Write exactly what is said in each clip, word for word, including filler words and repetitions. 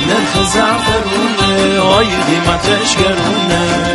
نرخ زعفرونه آی قیمتش گرونه.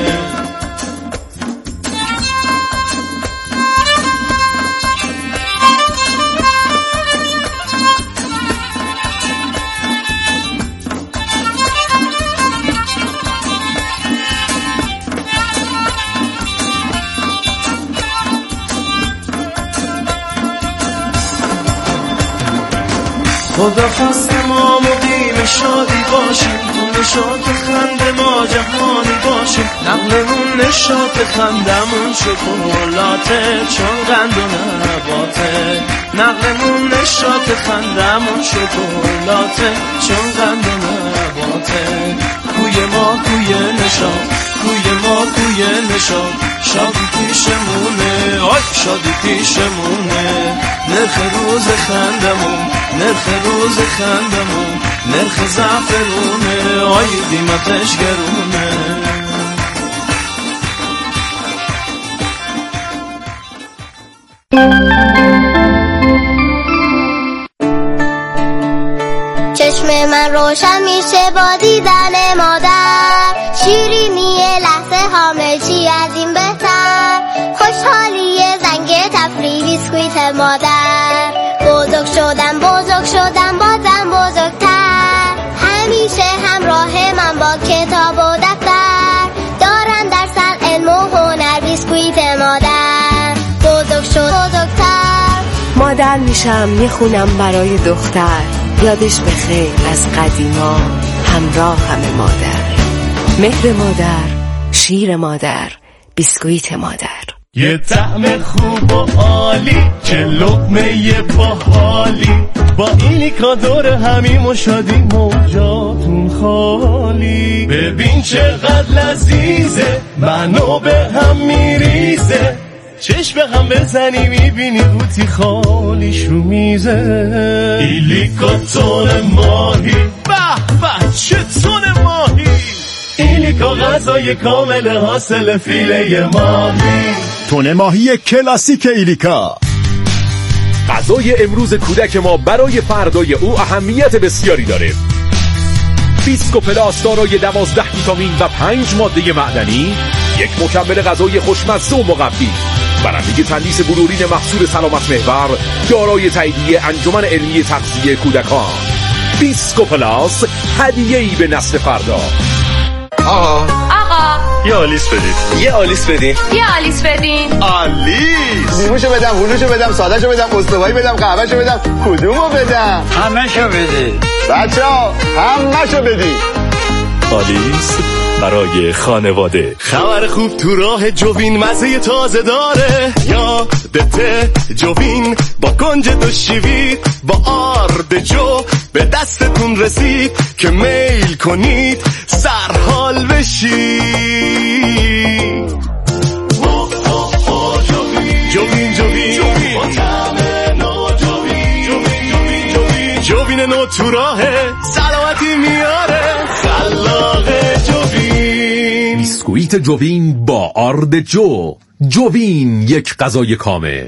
خدا خواست ما مقیم شادی باشیم، تو نشاط خنده ما جهانی باشیم. نقلمون نشاط خندمون شکلاته چون قند و نباته. نقلمون نشاط خندمون شکلاته چون قند و نباته. کوی ما کوی نشاط، کوی ما کوی نشاط، شادی پیشمونه آی شادی پیشمونه. نرخ روز خندمون، نرخ روز خندمون، نرخ زعفرونه آی قیمتش گرونه. چشم من روشن میشه با دیدن مادر، شیرینی لحظه همه چی از این بهتر. خوشحالی زنگ تفریح بیسکویت مادر، بزرگ شدم بزرگ شدم بازم بزرگتر. همیشه همراه من با کتاب و دفتر، دارن در سر علم و هنر بیسکویت مادر. بزرگ شد بزرگتر، مادر میشم میخونم برای دختر. یادش بخیر از قدیما همراه همه مادر. مهر مادر، شیر مادر، بیسکویت مادر. یه طعم خوب و عالی، چه لقمه باحالی. با ایلیکا دور همیم و شادیم و جاتون خالی. ببین چقدر لذیذه، منو به هم میریزه. چشم هم بزنی میبینی قوطی خالیش رو میزه. ایلیکا تون ماهی، به به چه تون ماهی. ایلیکا غذای کامل حاصل فیله ماهی. تون ماهی کلاسیک ایلیکا. غذای امروز کودک ما برای فردای او اهمیت بسیاری داره. بیسکو پلاس دارای دوازده ویتامین و پنج ماده معدنی، یک مکمل غذای خوشمزه و مقوی. برنده تندیس بلورین محصول سلامت محور دارای تاییدیه انجمن علمی تغذیه کودکان. بیسکو پلاس، هدیه‌ای به نسل فردا. آقا آقا یه آلیس بدید. یه آلیس بدین. یه آلیس بدین. آلیس. نیموشو بدم، هلوشو بدم، سادهشو بدم، استوایی بدم، قهوهشو بدم، کدومو بدم؟ همه‌شو بدین. بچه‌ها همه‌شو بدین. آلیس برای خانواده. خبر خوب تو راه جوین مزه تازه داره. یادته جوین با کنج دو شیوید، با آرد جو به دستتون رسید که میل کنید سرحال بشید. جوین جوین جوین با طعم نو جوین جوین جوین جوین جوین نو تو راهه، سلامتی میاره خلاق جوین. بیسکویت جوین با آرد جو. جوین، یک غذای کامل.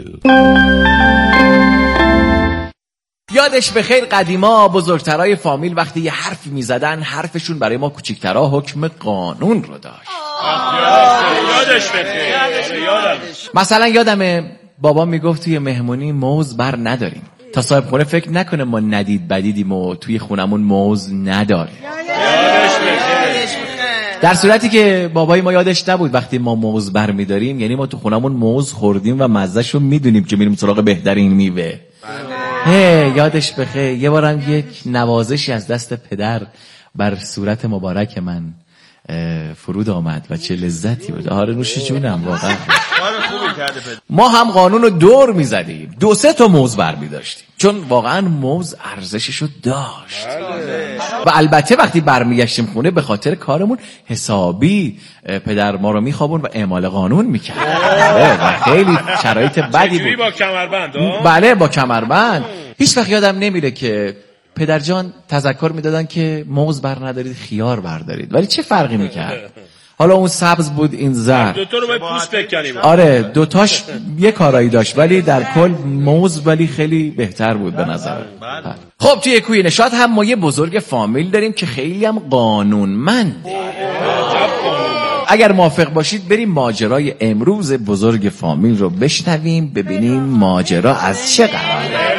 یادش بخیر قدیما بزرگترای فامیل وقتی یه حرفی میزدن حرفشون برای ما کوچیکترا حکم قانون رو داشت. یادش بخیر. مثلا یادمه بابا میگفت توی مهمونی موز بر نداریم تا صاحب خونه فکر نکنه ما ندید بدیدیم و توی خونمون موز نداریم. یادش بخیر. در صورتی که بابای ما یادش نبود وقتی ما موز بر میداریم یعنی ما تو خونمون موز خوردیم و مزهش رو میدونیم که میریم سراغ بهترین میوه. هی یادش بخیر. یه بارم یک نوازشی از دست پدر بر صورت مبارک من فرود آمد و چه لذتی بود. آره نوش جونم واقعا. ما هم قانون رو دور میزدیم، دو سه تا موز بر میداشتیم چون واقعا موز ارزششو داشت. و البته وقتی برمیگشتیم خونه به خاطر کارمون حسابی پدر ما رو میخوابون و اعمال قانون میکرد. و خیلی شرایط بدی بود. با کمربند. بله با کمربند. هیچ وقت یادم نمیره که پدر جان تذکر میدادن که موز بر ندارید خیار بردارید. ولی چه فرقی میکرد؟ حالا اون سبز بود این زرد. دو تا رو باید پوست بکنیم. آره دوتاش یه کارایی داشت ولی در کل موز ولی خیلی بهتر بود به نظر. خب توی کوی نشاط هم ما یه بزرگ فامیل داریم که خیلی هم قانونمنده. اگر موافق باشید بریم ماجرای امروز بزرگ فامیل رو بشنویم ببینیم ماجرا از چه قراره.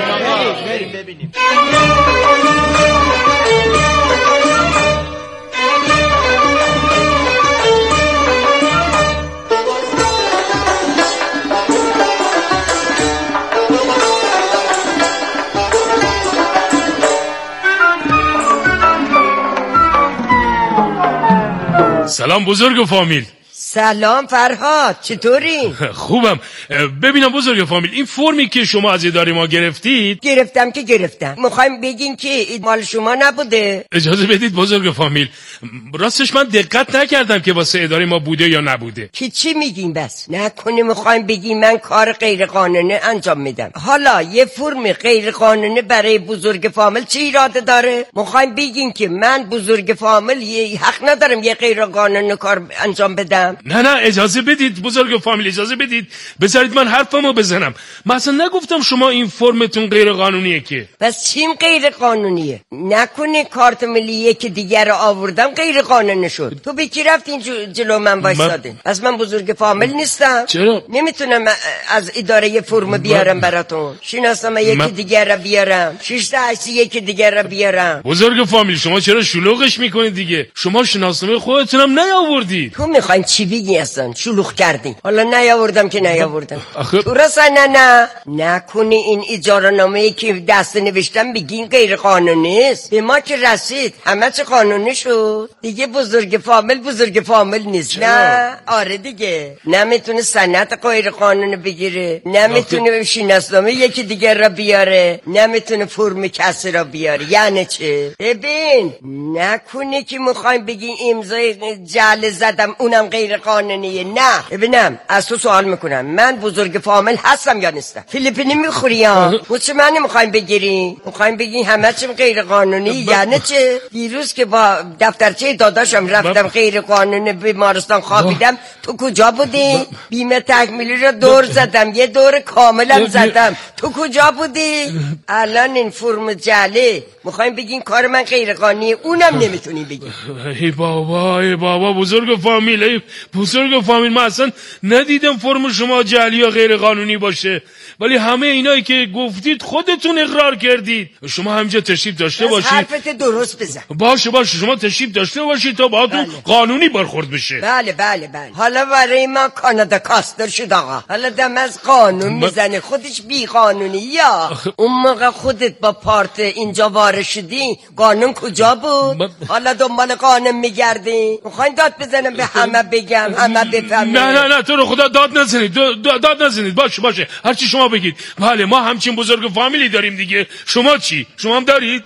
سلام بزرگ فامیل. سلام فرهاد، چطوری؟ خوبم. ببینم بزرگ فامیل، این فرمی که شما از اداره ما گرفتید؟ گرفتم که گرفتم. میخوایم بگین که این مال شما نبوده؟ اجازه بدید بزرگ فامیل، راستش من دقت نکردم که واسه اداره ما بوده یا نبوده. که چی میگین بس؟ نکنه میخوایم بگین من کار غیر قانونی انجام میدم. حالا یه فرم غیر قانونی برای بزرگ فامیل چه ایراده داره؟ میخوایم بگین که من بزرگ فامیل یه حق ندارم یه غیر قانونی کار انجام بدم؟ نه نه اجازه بدید بزرگ فامیل، اجازه بدید بذارید من حرفمو بزنم. مثلا نگفتم شما این فرمتون غیر قانونیه که. بس چیم غیر قانونیه؟ نکنه کارت ملیه که دیگر آوردم غیر قانونی شد. تو به کی رفتین جلو من وایسادین؟ من... بس من بزرگ فامیل نیستم. چرا؟ نمیتونم از اداره یه فرم بیارم براتون. شناسنامه یکی من... دیگر را بیارم. شش تا هشت یکی دیگر را بیارم. بزرگ فامیل شما چرا شلوغش میکنید دیگه؟ شما شناسنامه خودتونم نیاوردید. تو میخواین چی بگی اصلا؟ شلوغ کردین. حالا نیاوردم که نیاوردم. آخه... تو راسا نه نه نکنه این اجاره نامه‌ای که دست نوشتم بگین غیر قانونی است. به ما که رسید همه چه قانونی شد دیگه. بزرگ فامیل بزرگ فامیل نیست. چرا؟ نه آره دیگه نمیتونه سند غیر قانونی بگیره، نمیتونه شناسنامه یکی دیگر را بیاره، نمیتونه فرم کسی را بیاره. یعنی چه؟ ببین نکنه که میخوایم بگین امضای جعل زدم اونم غیر قانونیه. نه ببینم از تو سوال میکنم، من بزرگ فامیل هستم یا نیستم؟ فیلیپینی میخوری ها؟ مطمئنی میخوایم بگیری؟ میخوایم بگین همه چیم غیر قانونی؟ یعنی چه؟ دیروز که با دفترچه داداشم رفتم غیر قانونی بیمارستان خوابیدم، تو کجا بودی؟ بیمه تکمیلی رو دور زدم، یه دور کاملم زدم، تو کجا بودی؟ الان این فرم جعلی میخوایم بگین کار من غیر قانونیه، اونم نمیتونی بگی. ای بابا ای بابا بزرگ فامیل، ای بزرگ فامیل، من اصلا ندیدم فرم شما جعلی یا غیر قانونی باشه، ولی همه اینایی که گفتید خودتون اقرار کردید. شما همینجا تشریف داشته باشید. حرفت درست بزن. باشه باشه شما تشریف داشته باشید تا باهاتون بله. قانونی برخورد بشه. بله بله بله. حالا برای ما کانادا کاستر شد آقا. حالا دم از قانون میزنه، خودش بی قانونی. یا اون موقع خودت با پارت اینجا وارد شدی قانون کجا بود؟ حالا دنبال قانون میگردی؟ میخواین داد بزنم به همه بگم همه بفهمن؟ نه نه نه تو رو خدا داد نزنید، داد نزنید. باشه باشه هرچی شما بگید. بله ما همچین بزرگ فامیلی داریم دیگه. شما چی؟ شما هم دارید؟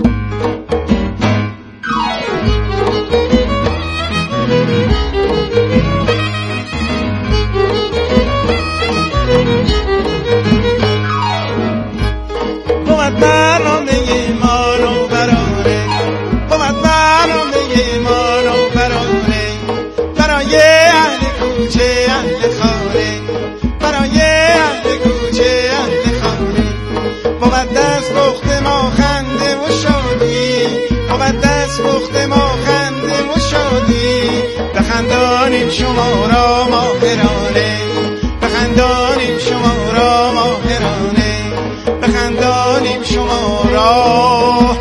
شما را ماهرانه بخندانیم، شما را ماهرانه بخندانیم، شما را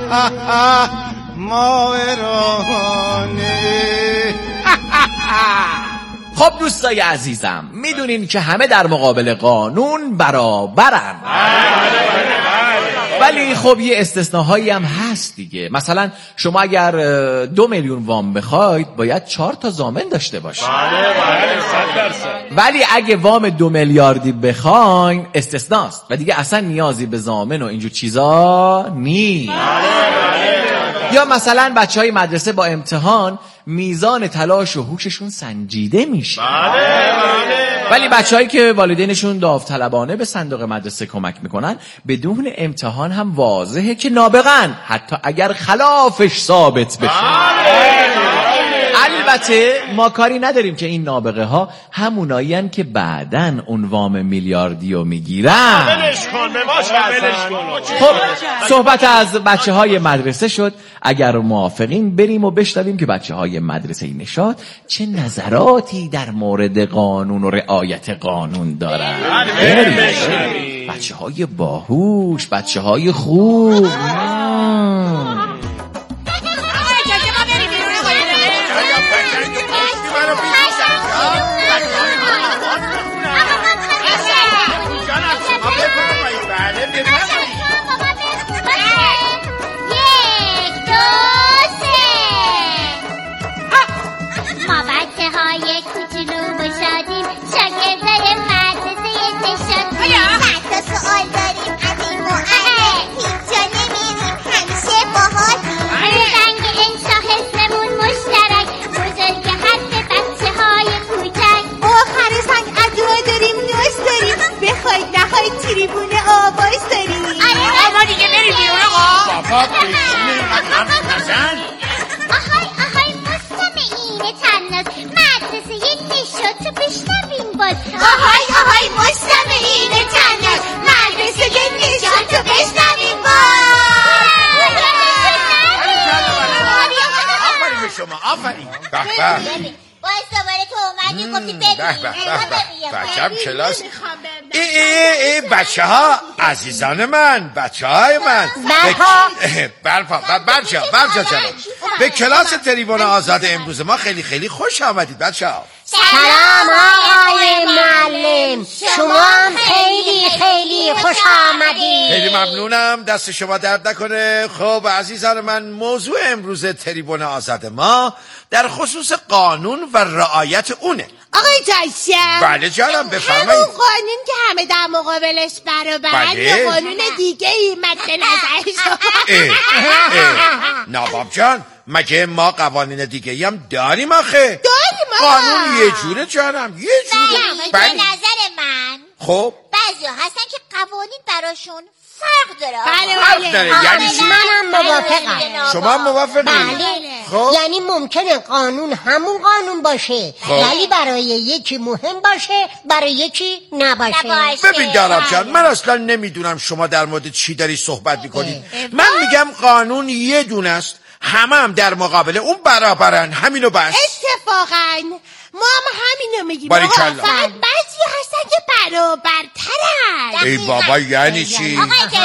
ماهرانه. خب دوستای عزیزم میدونین که همه در مقابل قانون برابرن، ولی خب یه استثناهایی هم هست دیگه. مثلا شما اگر دو میلیون وام بخواید باید چهار تا ضامن داشته باشید. بله بله صد درصد. ولی اگه وام دو میلیاردی بخواین استثناست و دیگه اصلا نیازی به ضامن و اینجور چیزا نیست. یا مثلا بچه های مدرسه با امتحان میزان تلاش و هوششون سنجیده میشه. بله بله. ولی بچه‌هایی که والدینشون داوطلبانه به صندوق مدرسه کمک میکنن بدون امتحان هم واضحه که نابغن، حتی اگر خلافش ثابت بشه. البته ما کاری نداریم که این نابغه ها همونایین که بعدن اون وام میلیاردی رو میگیرن. خب صحبت از بچه های مدرسه شد. اگر موافقین بریم و بشنویم که بچه های مدرسه نشاط چه نظراتی در مورد قانون و رعایت قانون دارن. بریم بچه های باهوش، بچه های خوب. بچم کلاس ای ای ای بچه ها عزیزان من، بچه های من برپا برچه ها برچه ها به کلاس تریبون آزاد امروز ما خیلی خیلی خوش آمدید بچه ها. سلام آقای معلم، شما هم خیلی خیلی خوش آمدید. خیلی ممنونم، دست شما درد نکنه. خب عزیزان من، موضوع امروز تریبون آزاد ما در خصوص قانون و رعایت اونه. آقای جایشم. بله جانم بفرمایید. همون قانون که همه در مقابلش برابرن یا قانون دیگه ای مد نظر شما؟ نواب جان مگه ما قوانین دیگه ای هم داریم آخه؟ داریم قانون یه جوره جانم، یه جوره. به نظر من خب بعضی هستن که قوانین براشون فرق داره. بله فرق داره یعنی چی؟ منم موافقم. شما موافقی؟ بله. خب یعنی ممکنه قانون همون قانون باشه ولی برای یکی مهم باشه برای یکی نباشه. ببین دارم جان، من اصلا نمیدونم شما در مورد چی داری صحبت میکنید. من میگم قانون یه دونه است، همه هم در مقابل اون برابرن، همینو بس. اتفاقا ما هم همینو میگیم. باریکلا. فقط بعضی هستن که برابرترن. ای بابا یعنی چی؟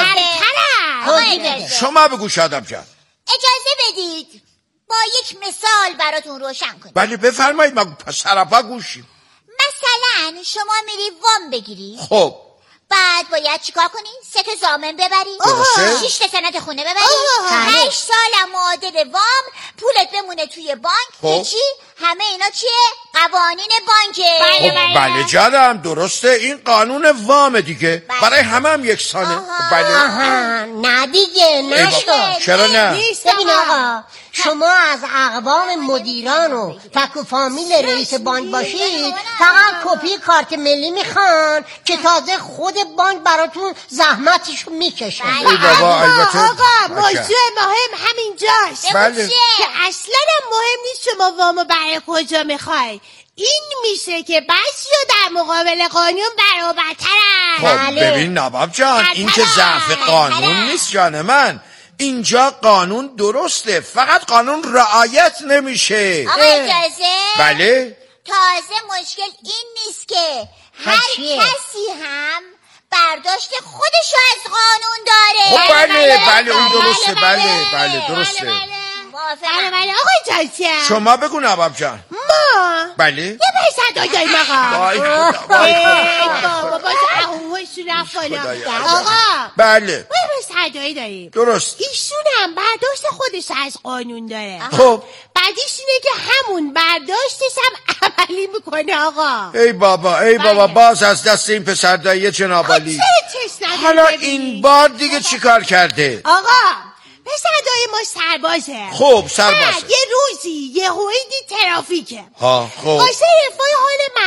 آقای شما بگو شادم جان. اجازه بدید با یک مثال براتون روشن کنیم. بله بفرمایید، ما سراپا گوشیم. مثلا شما میری وام بگیری. خب بعد باید چیکار کنی؟ سه تا ضامن ببری، شش تا سند خونه ببری، هشت سال معادل وام، پولت بمونه توی بانک. خب. که چی؟ همه اینا چیه؟ قوانین بانکه. خب بله جانم درسته، این قانون وام دیگه. بله. برای همه هم یکسانه. بله. آها نه دیگه نشد. چرا نه؟ ببین آقا، شما از اقوام مدیران و تک و فامیل رئیس بانک باشید فقط کپی کارت ملی میخوان که تازه خود بانک براتون زحمتشو میکشه. ای بابا البته آقا موضوع مهم همینجاست. بله. که اصلا مهم نیست شما وامو برای کجا میخوای. این میشه که بعضیا در مقابل قانون برابرترن. خب ببین نواب جان، این که ضعف قانون نیست جان من، اینجا قانون درسته، فقط قانون رعایت نمیشه. آقا اجازه؟ بله. تازه مشکل این نیست که هر کسی هم برداشت خودشو از قانون داره. خب بله بله اون درسته. بله بله درسته. بله بله آقای جایشم. شما بگو نواب جان. ما بله یه پسر داریم آقا. وای خدا وای بابا باشه اقوهشون رفت بالا. آقا بله ما یه پسر داریم. درست. ایشون هم برداشت خودش از قانون داره. خب بعدیش اینه که همون برداشتش هم عملی میکنه آقا. ای بابا ای بابا باز از دست این پسر دایه جناب عالی. حالا این بار دیگه چیکار کرده؟ آقا پسر دای ما سربازه. خب سربازه. یه روزی یه هویدی ترافیکه. ها خب واسه رفای حال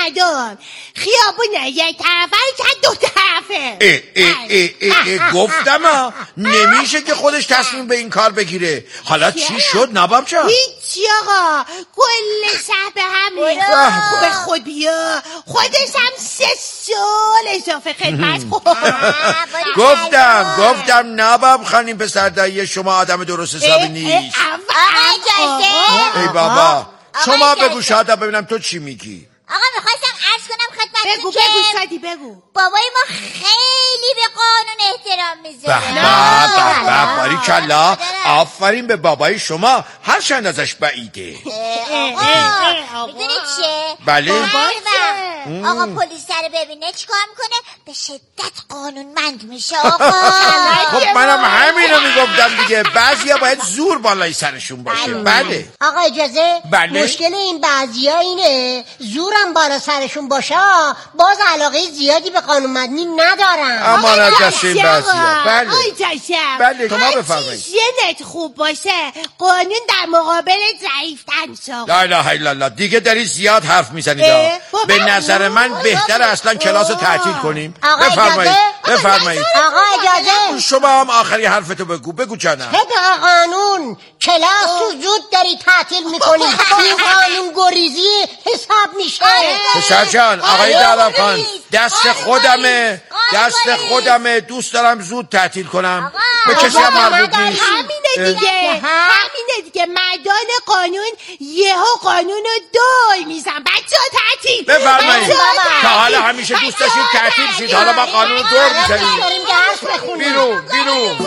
مردم خیابونه یک طرفه که دو طرفه. اه اه اه اه اه گفتم ها نمیشه که خودش تصمیم به این کار بگیره. حالا چی شد نباب جان؟ هیچی آقا، کل شهر به هم ریخت. به خود بیا، خودش هم سه سال اضافه خدمت خورد. گفتم گفتم نباب خانیم پسر دایی شما آدم درست حسابی نیست. ای بابا شما بگو شادا ببینم تو چی میگی. آقا میخواستم عرض کنم خدمتتون بگو که بگو شادی بگو. بابای ما خیلی به قانون احترام میذاره. به به به باریکلا، آفرین به بابای شما، هر چند ازش بعیده. آقا میدونی چیه؟ بله آقا پلیس رو ببینه چیکار میکنه؟ به شدت قانونمند میشه آقا. خب منم همینو میگفتم دیگه، بعضیا باید زور بالای سرشون باشه. بله آقا اجازه؟ بله. مشکل این بعضیا اینه زورم بالا سرشون باشه باز علاقه زیادی به قانونمندی ندارن. اما نجاش این بعضیا. بله آی جاشم، بله شما بفرمایید. هرچی خوب باشه قانون در مقابل ضعیفتن شد. لا اله الا الله، دیگه داری زیاد حرف میزنید. به نظر من بهتر اصلا کلاس رو تعطیل کنیم. بفرمایید بفرمایید. آقا اجازه؟ شما هم آخری حرفتو بگو بگو جانم. طبق قانون کلاس تو زود داری تعطیل میکنی. این قانون گریزی حساب میشه. پسر جان آقای دلال خان دست خودمه دست خودمه دوست دارم زود تعطیل کنم، به کسی هم مربوط نیست. همینه دیگه همینه دیگه مردان قانون یهو قانون رو دور میزن. بچه ها تعطیل بفرمایید. تا حالا همیشه دوست داشتید تعطیل شید، حالا با قانون رو دور میزنید. بیرون بیرون.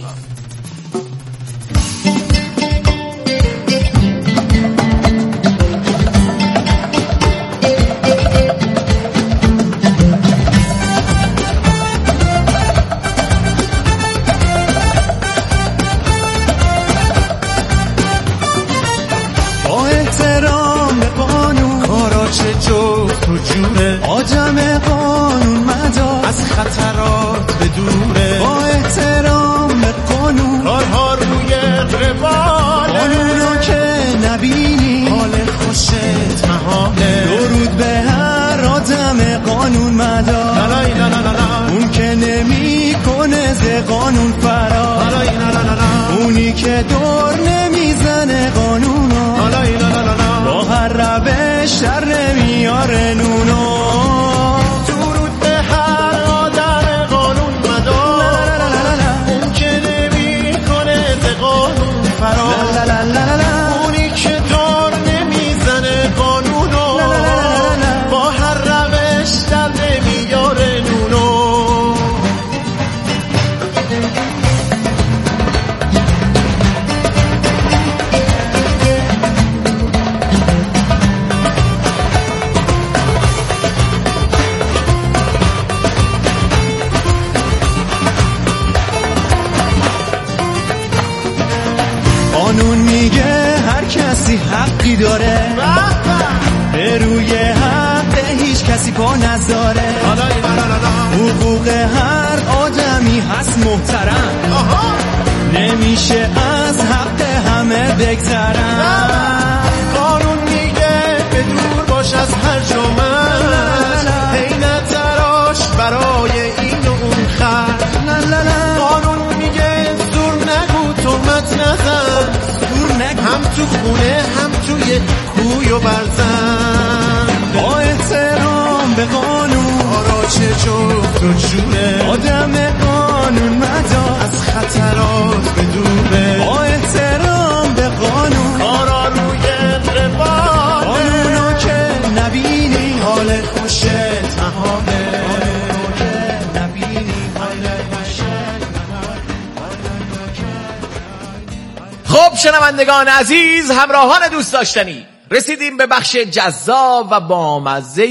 آدم قانون مدار از خطرات به دوره، با احترام به قانون کارها روی روال، قانونو که نبینی حال خوشت محاله. درود به هر آدم قانون مدار، اون که نمی کنه ز قانون فرار، اونی که دور نمیزنه قانونو، با هر روش در نمیاره نونو. درود به هر آدم قانون مدار، اون که نمی کنه ز قانون فرار، اونی که دور نمیزنه قانونو، با هر روش در نمیاره نونو. قانون میگه هر کسی حقی داره، به روی حق هیچ کسی پا نذاره. حقوق هر آدمی هست محترم، نمیشه از حق همه بگذرم. قانون میگه به دور باش از هر جمعه، هی نتراش برای این و اون خرد. قانون میگه زور نگو تهمت نزن، هم تو خونه هم توی کوی و برزن. با احترام به قانون آرا چه جفت و جونه، آدم قانون مدار از خطرات به دوره. با احترام به قانون کارا روی روال، قانونو که نبینی حال خوشت محاله. خب شنوندگان عزیز، همراهان دوست داشتنی، رسیدیم به بخش جذاب و بامزه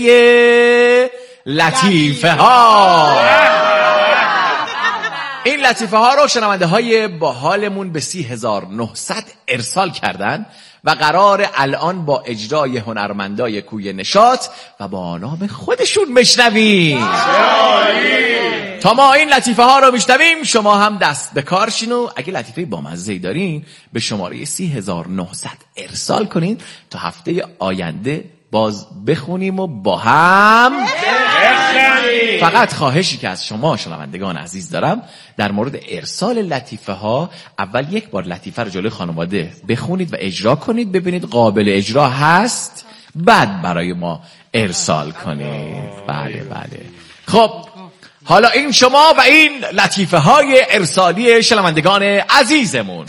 لطیفه ها. این لطیفه ها رو شنونده های باحالمون به سی هزار و نهصد ارسال کردن و قرار الان با اجرای هنرمندای کوی نشاط و با نام خودشون بشنویم. تا ما این لطیفه ها رو میشنویم شما هم دست به کارشین و اگه لطیفه بامزه‌ای دارین به شماره سی هزار و نهصد ارسال کنین تا هفته آینده باز بخونیم و با هم بخونیم. فقط خواهشی که از شما شنوندگان عزیز دارم در مورد ارسال لطیفه ها، اول یک بار لطیفه رو جلوی خانواده بخونید و اجرا کنید، ببینید قابل اجرا هست، بعد برای ما ارسال کنید. بله بله. خب حالا این شما و این لطیفه های ارسالی شنوندگان عزیزمون.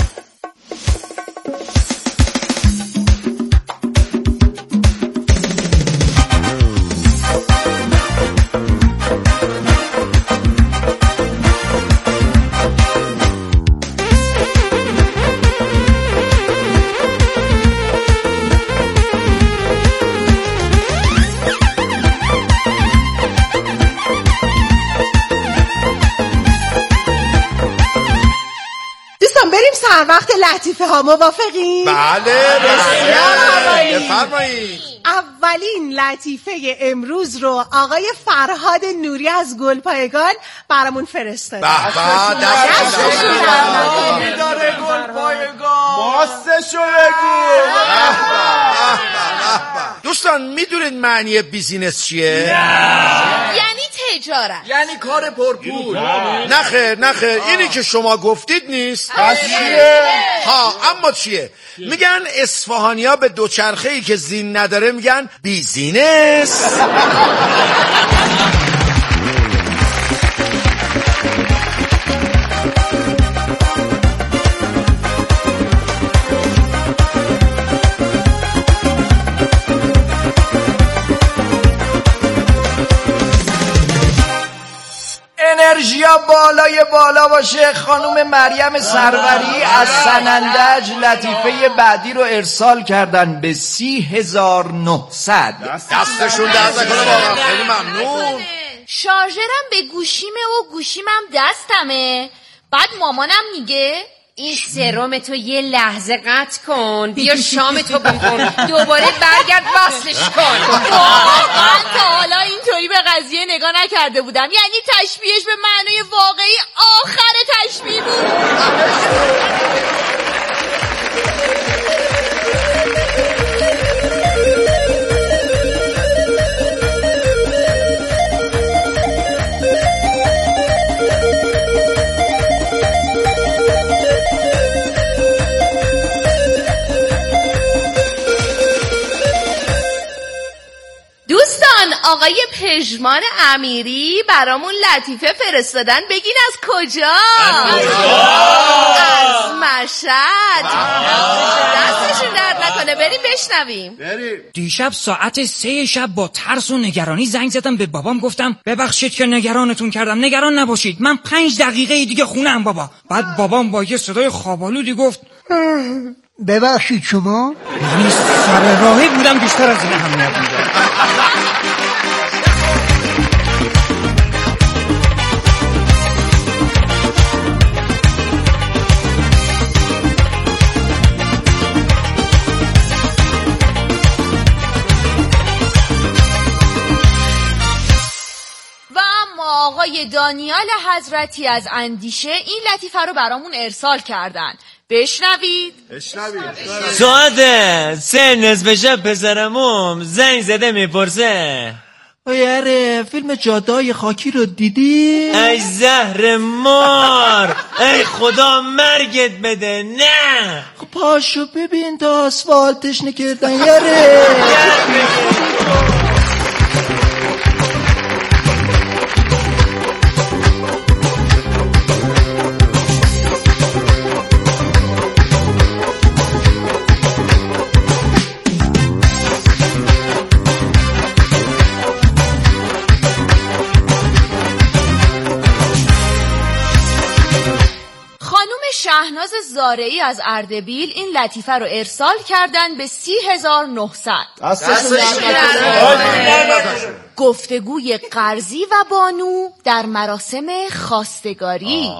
وقت لطیفه ها موافقین؟ بله بسیار. بفرمایید. اولین لطیفه امروز رو آقای فرهاد نوری از گلپایگان برامون فرستاده. به به دستشون درد داره گلپایگان باستشو بگو. دوستان میدونید معنی بیزینس چیه؟ یعنی تجارت، یعنی کار پرپول. نه خیر نه خیر، اینی که شما گفتید نیست. پس چیه؟ ها اما چیه؟ میگن اصفهانیا به دوچرخه‌ای که زین نداره میگن بیزینس. انرژیا بالای بالا باشه. خانم مریم سروری از سنندج لطیفه بعدی رو ارسال کردن به سی هزار و نهصد. دستشون درد نکنه واقعا، خیلی ممنون. شارژرم به گوشیمه و گوشیمم دستمه. بعد مامانم میگه این سرم تو یه لحظه قطع کن، بیا شام تو بخور، دوباره برگرد وصلش کن. واقعا تا حالا اینطوری به قضیه نگاه نکرده بودم. یعنی تشبیهش به معنای واقعی آخر تشبیه بود. آقای پژمان امیری برامون لطیفه فرستادن، بگین از کجا؟ از مشهد. دستشون درد نکنه، بریم بشنویم. دیشب ساعت سه شب با ترس و نگرانی زنگ زدم به بابام، گفتم ببخشید که نگرانتون کردم. نگران نباشید، من پنج دقیقه دیگه خونم بابا. بعد بابام با یه صدای خوابالودی گفت ببخشید شما؟ یعنی سر راهی بودم، بیشتر از این اهمیت میدم. آقای دانیال حضرتی از اندیشه این لطیفه رو برامون ارسال کردن، بشنوید. بشنوید. ساعت سه نصف شب پسرموم زنگ زده میپرسه یاره فیلم جاده‌های خاکی رو دیدی؟ ای زهر مار، ای خدا مرگت بده. نه خب پاشو ببین تا آسفالتش نکردن یاره. شهناز زارعی از اردبیل این لطیفه رو ارسال کردن به سی هزار و نهصد. گفتگوی قرضی و بانو در مراسم خواستگاری.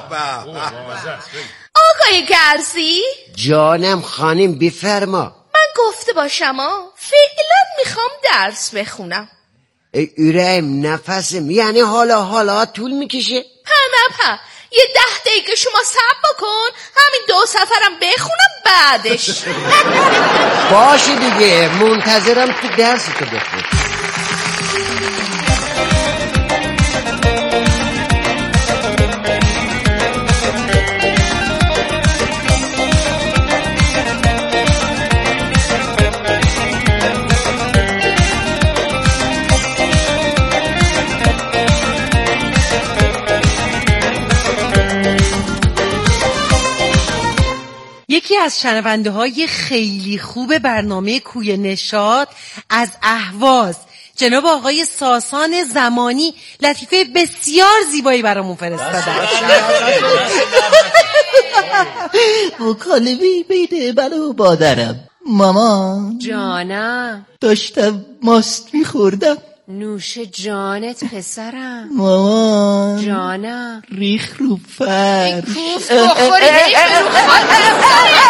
آقای قرضی جانم خانم بفرما. من گفته باشم فعلا میخوام درس بخونم. ای ایرم نفسم، یعنی حالا حالا طول میکشه؟ نه نه یه ده دقیقه شما صبر بکن، همین دو سفرم بخونم بعدش. باشه دیگه، منتظرم تو درس تو بخون. یکی از شنونده های خیلی خوب برنامه کوی نشاط از اهواز، جناب آقای ساسان زمانی، لطیفه بسیار زیبایی برامون فرستادن. مکالمه بین من و مادرم. مامان جانم، داشتم ماست میخوردم. نوش جانت پسرم. مامان جانم، ریخ رو فرش. کوف بخوری ریخ رو فرش.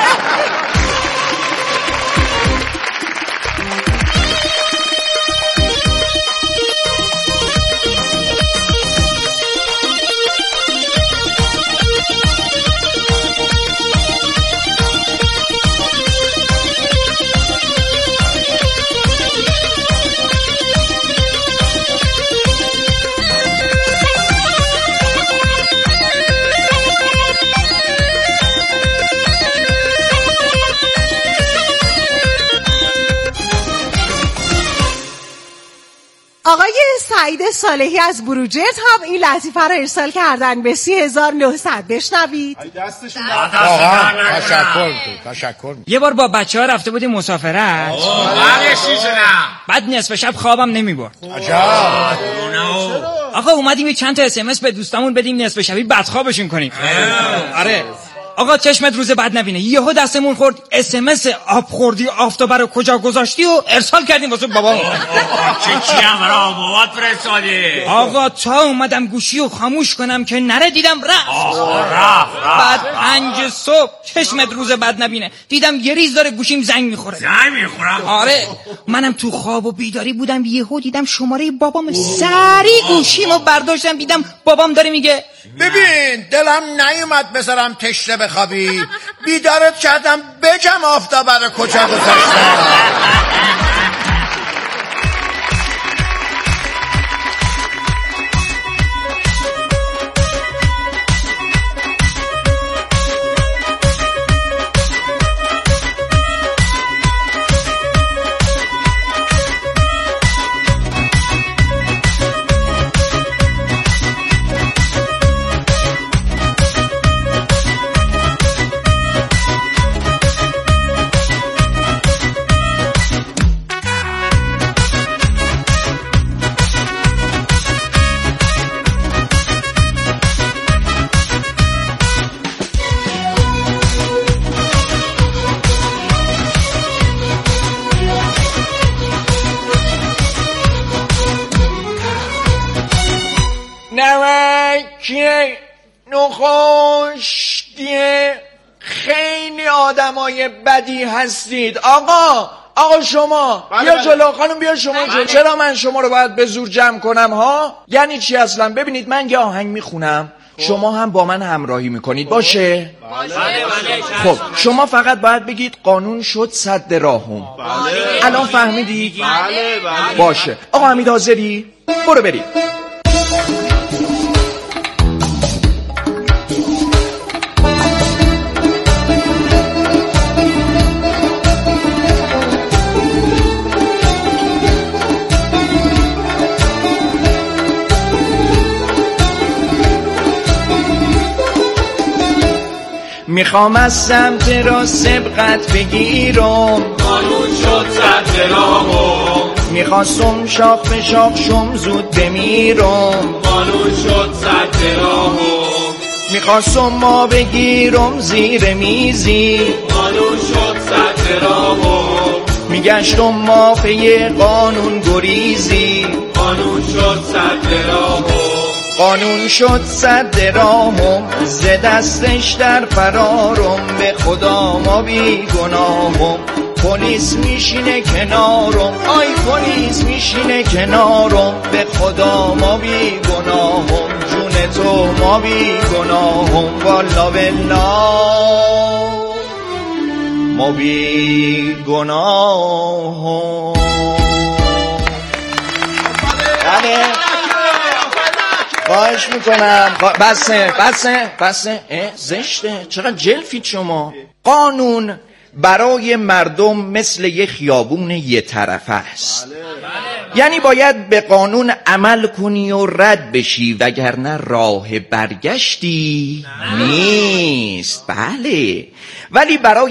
آقای سعید صالحی از بروجرد هم این لطیفه رو ارسال کردن به سی هزار و نهصد. بشنوید. دستشون آقا تشکر تشکر. یه بار با بچه ها رفته بودیم مسافرت، بعد نصف شب خوابم نمیبرد. آقا اومدیم چند تا اس ام اس به دوستامون بدیم نصف شبی بدخوابشون کنیم. آره آقا چشمت روز بعد نبینه، یهو دستمون خورد اس ام اس آب خوردی آفتابه رو کجا گذاشتی و ارسال کردیم واسه بابام. چه چی هم را بابات فرستادی؟ آقا تا اومدم گوشی رو خاموش کنم که نره دیدم رفت. رفت بعد پنج صبح چشمت روز بعد نبینه دیدم یه ریز داره گوشیم زنگ میخوره. زنگ میخورم؟ آره منم تو خواب و بیداری بودم، یهو دیدم شماره بابام، سری گوشیمو برداشتم دیدم بابام داره میگه ببین دلم نیومد بذارم تشنه بخوابی، بیدارت کردم بگم آفتابه رو کجا گذاشتم. نمکه نخوشتیه، خیلی آدمای بدی هستید. آقا آقا شما بله بیا بله. جلو، خانم بیا شما جلو. چرا من شما رو باید به زور جمع کنم ها؟ یعنی چی اصلا؟ ببینید من یه آهنگ میخونم، شما هم با من همراهی میکنید، باشه؟ بله بله. خب شما فقط باید بگید قانون شد سد راهم. بله. الان فهمیدید؟ بله بله. باشه آقا حمید حاضری؟ برو بریم. میخوام از سمت را سبقت بگیرم، قانون شد سد راهم. میخواستم شاخ به شاخ شم زود بمیرم، قانون شد سد راهم. میخواستم ما بگیرم زیر میزی، قانون شد سد راهم. میگشتم ما پی قانون گریزی، قانون شد سد راهم. قانون شد سد راهم، ز دستش در فرارم، به خدا ما بی گناهم. پلیس میشینه کنارم، آی پلیس میشینه کنارم، به خدا ما بی گناهم. جون جون تو ما بی گناهم والا بالله ما بی گناهم. بله خواهش میکنم بسه بسه بسه زشته چقدر جلفید شما. قانون برای مردم مثل یه خیابون یه طرفه است، یعنی باید به قانون عمل کنی و رد بشی وگرنه راه برگشتی نیست. بله ولی برای